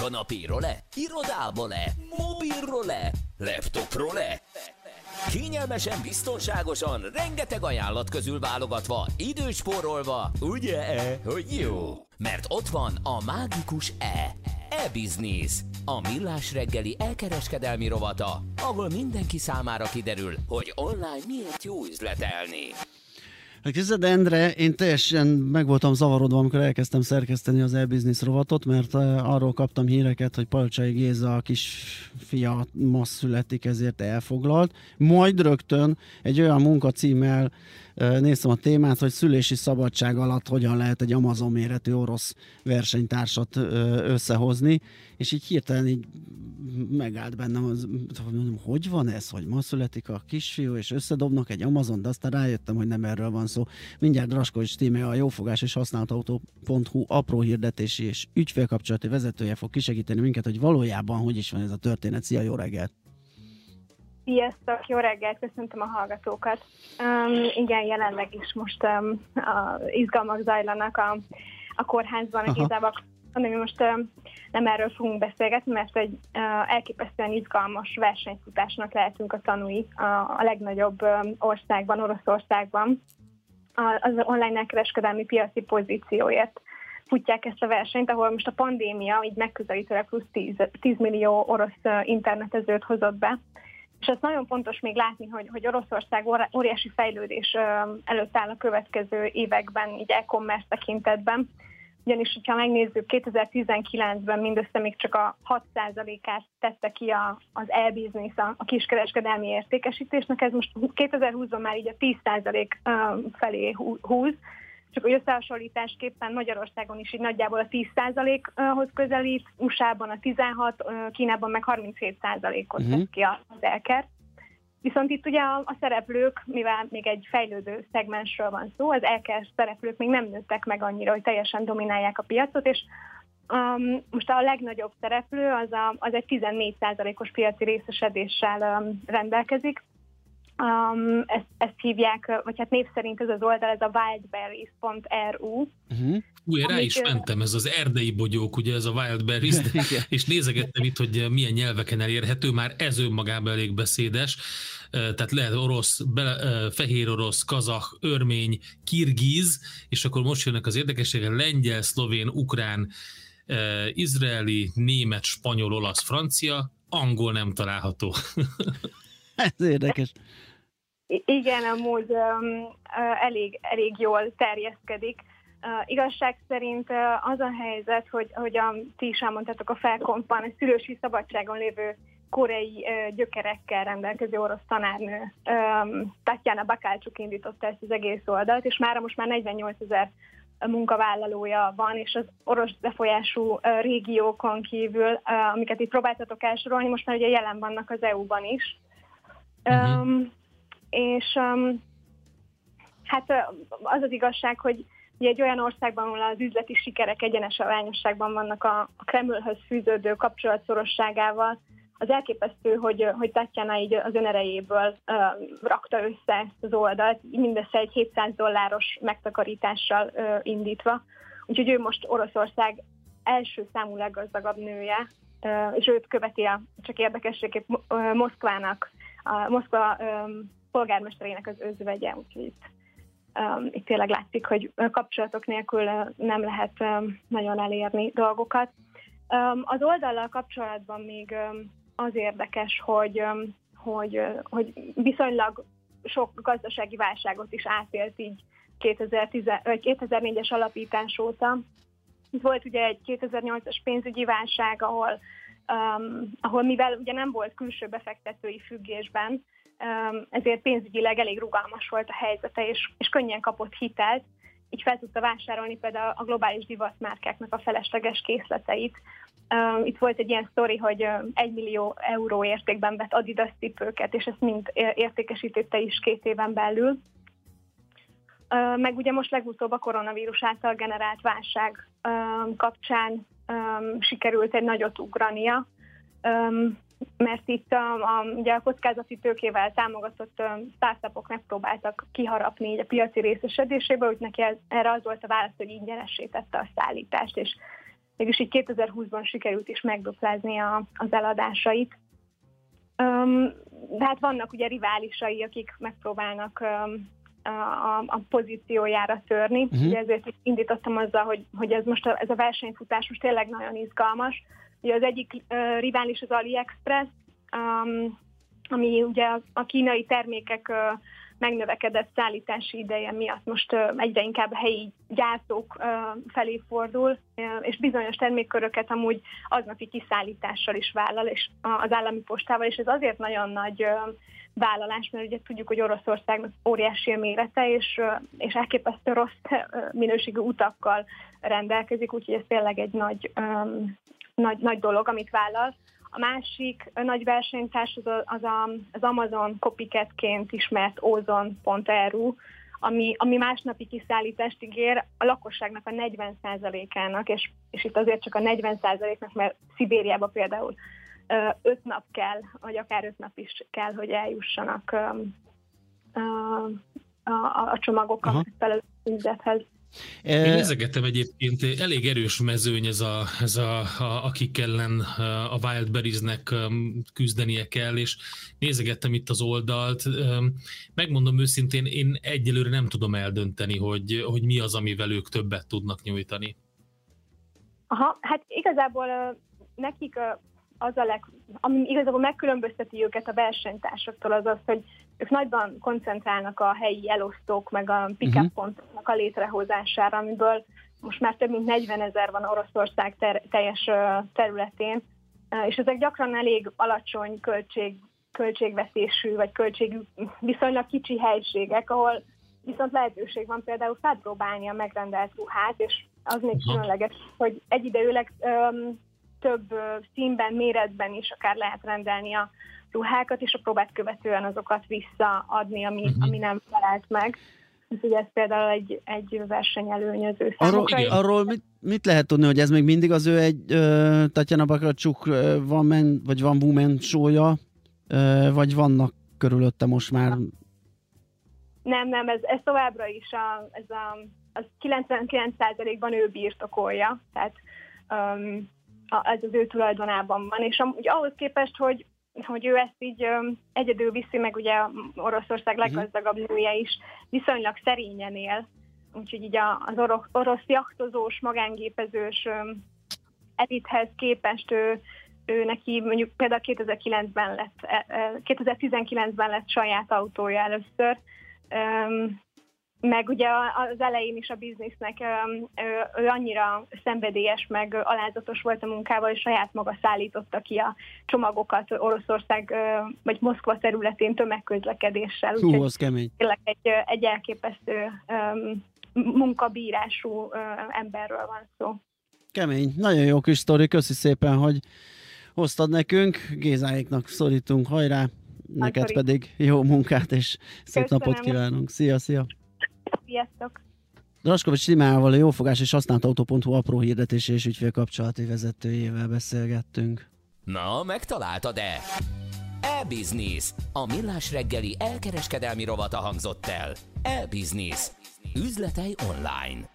Kanapéról-e? Irodából-e? Mobilról-e? Laptopról-e? Kényelmesen, biztonságosan, rengeteg ajánlat közül válogatva, időspórolva, ugye, hogy jó? Mert ott van a mágikus e-business, a millás reggeli elkereskedelmi rovata, ahol mindenki számára kiderül, hogy online miért jó üzletelni. Képzeld, Endre, én teljesen meg voltam zavarodva, amikor elkezdtem szerkeszteni az e-business rovatot, mert arról kaptam híreket, hogy Palcsai Géza a kisfia ma születik, ezért elfoglalt. Majd rögtön egy olyan munkacímmel néztem a témát, hogy szülési szabadság alatt hogyan lehet egy Amazon méretű orosz versenytársat összehozni, és így hirtelen így megállt bennem, hogy van ez, hogy ma születik a kisfiú, és összedobnak egy Amazon, de aztán rájöttem, hogy nem erről van szó. Mindjárt Draskovics Tíme, a jófogás és használtautó.hu apró hirdetési és ügyfélkapcsolati vezetője fog kisegíteni minket, hogy valójában hogy is van ez a történet. Szia, jó reggelt! Sziasztok, jó reggelt, köszöntöm a hallgatókat. Igen, jelenleg is most izgalmak zajlanak a kórházban, igazából ami most nem erről fogunk beszélgetni, mert egy elképesztően izgalmas versenyfutásnak lehetünk a tanúi a legnagyobb országban, Oroszországban. Az online kereskedelmi piaci pozícióért futják ezt a versenyt, ahol most a pandémia így megközelítőleg plusz 10 millió orosz internetezőt hozott be. És ez nagyon fontos még látni, hogy Oroszország óriási fejlődés előtt áll a következő években, így e-commerce tekintetben. Ugyanis, hogyha megnézzük, 2019-ben mindössze még csak a 6%-át tette ki az e-business, a kiskereskedelmi értékesítésnek, ez most 2020-ban már így a 10% felé húz, csak hogy összehasonlításképpen Magyarországon is így nagyjából a 10%-hoz közelít, USA-ban a 16%, Kínában meg 37%-ot tett ki az elker. Viszont itt ugye a szereplők, mivel még egy fejlődő szegmensről van szó, az elker szereplők még nem nőttek meg annyira, hogy teljesen dominálják a piacot, és most a legnagyobb szereplő az egy 14%-os piaci részesedéssel rendelkezik. Ezt hívják, vagy hát név szerint ez az oldal, ez a wildberries.ru. Ugye rá is mentem, ez az erdei bogyók, ugye ez a Wildberries, és nézegettem itt, hogy milyen nyelveken elérhető, már ez önmagában elég beszédes, tehát lehet orosz, fehér orosz, kazah, örmény, kirgiz, és akkor most jönnek az érdekességek, lengyel, szlovén, ukrán, izraeli, német, spanyol, olasz, francia, angol nem található. Ez érdekes. Igen, amúgy elég jól terjeszkedik. Igazság szerint az a helyzet, hogy ti is elmondtátok a felkompban, egy szülősi szabadságon lévő koreai gyökerekkel rendelkező orosz tanárnő, Tatjana Bakalcsuk indította ezt az egész oldalt, és most már 48 000 munkavállalója van, és az orosz befolyású régiókon kívül, amiket itt próbáltatok elsorolni, most már ugye jelen vannak az EU-ban is. És hát az az igazság, hogy egy olyan országban, ahol az üzleti sikerek egyenes arányosságban vannak a Kremlhöz fűződő kapcsolatszorosságával, az elképesztő, hogy Tatjana így az önerejéből rakta össze ezt az oldalt, mindössze egy $700 megtakarítással indítva. Úgyhogy ő most Oroszország első számú leggazdagabb nője, és őt követi csak érdekességképp Moszkva polgármesterének az özvegye, úgyhogy itt tényleg látszik, hogy kapcsolatok nélkül nem lehet nagyon elérni dolgokat. Az oldallal kapcsolatban még az érdekes, hogy viszonylag sok gazdasági válságot is átélt így 2004-es alapítás óta. Itt volt ugye egy 2008-as pénzügyi válság, ahol mivel ugye nem volt külső befektetői függésben, ezért pénzügyileg elég rugalmas volt a helyzete, és könnyen kapott hitelt, így fel tudta vásárolni például a globális divatmárkáknak a felesleges készleteit. Itt volt egy ilyen sztori, hogy 1 millió euró értékben vett Adidas cipőket, és ezt mind értékesítette is 2 éven belül. Meg ugye most legutóbb a koronavírus által generált válság kapcsán sikerült egy nagyot ugrania, mert itt ugye a kockázati tőkével támogatott startupok megpróbáltak kiharapni így a piaci részesedéséből, úgy neki erre az volt a válasz, hogy ingyenessé tette a szállítást, és mégis így 2020-ban sikerült is megduplázni az eladásait. De hát vannak ugye riválisai, akik megpróbálnak a pozíciójára törni. Ugye ezért indítottam azzal, hogy ez a versenyfutás most tényleg nagyon izgalmas. Ugye az egyik rivális az AliExpress, ami ugye a kínai termékek megnövekedett szállítási ideje miatt most egyre inkább a helyi gyártók felé fordul, és bizonyos termékköröket amúgy aznapi kiszállítással is vállal, és az állami postával, és ez azért nagyon nagy vállalás, mert ugye tudjuk, hogy Oroszországnak óriási a mérete, és elképesztő rossz minőségű utakkal rendelkezik, úgyhogy ez tényleg egy nagy dolog, amit vállal. A másik nagy versenytárs az Amazon copycatként ismert Ozon.ru, ami másnapi kiszállítást ígér a lakosságnak a 40%-ának, és itt azért csak a 40%-nak, mert Szibériába például 5 nap kell, vagy akár 5 nap is kell, hogy eljussanak a csomagok a megfelelő üzlethez. Én nézegettem egyébként, elég erős mezőny ez akik ellen a Wildberriesnek küzdenie kell, és nézegettem itt az oldalt. Megmondom őszintén, én egyelőre nem tudom eldönteni, hogy mi az, amivel ők többet tudnak nyújtani. Aha, hát igazából nekik ami igazából megkülönbözteti őket a versenytársaktól, az, hogy ők nagyban koncentrálnak a helyi elosztók, meg a pick-up pontoknak a létrehozására, amiből most már több mint 40 000 van Oroszország teljes területén, és ezek gyakran elég alacsony költségvetésű, vagy költségű, viszonylag kicsi helységek, ahol viszont lehetőség van például felpróbálni a megrendelt ruhát, és az még különleges, hogy egyidejűleg több színben, méretben is akár lehet rendelni a ruhákat, és a próbát követően azokat visszaadni, ami nem felelt meg. Úgyhogy ez például egy versenyelőnyöző számukra. Arról mit lehet tudni, hogy ez még mindig az ő egy Tatjana Bakarcsuk Van Woman show-ja, vagy vannak körülötte most már? Nem, ez továbbra is az 99%-ban ő birtokolja, tehát ez az ő tulajdonában van, és ahhoz képest, hogy ő ezt így egyedül viszi, meg ugye Oroszország leggazdagabb nője is viszonylag szerényen él, úgyhogy így az orosz jachtozós, magángépezős elithez képest ő neki mondjuk például 2019-ben lett saját autója először, meg ugye az elején is a biznisznek ő annyira szenvedélyes, meg alázatos volt a munkával, és saját maga szállította ki a csomagokat Oroszország vagy Moszkva területén tömegközlekedéssel. Az kemény. Tényleg egy elképesztő munkabírású emberről van szó. Kemény. Nagyon jó kis sztori. Köszi szépen, hogy hoztad nekünk. Gézáéknak szorítunk. Hajrá! Neked pedig jó munkát és szép napot kívánunk. Szia! Sziasztok! Draskovics Timával, a Jófogás és Használt Autó.hu apró hirdetési és ügyfélkapcsolati vezetőjével beszélgettünk. Na, megtaláltad-e? E-Business. A millás reggeli elkereskedelmi rovata hangzott el. E-Business. Üzletei online.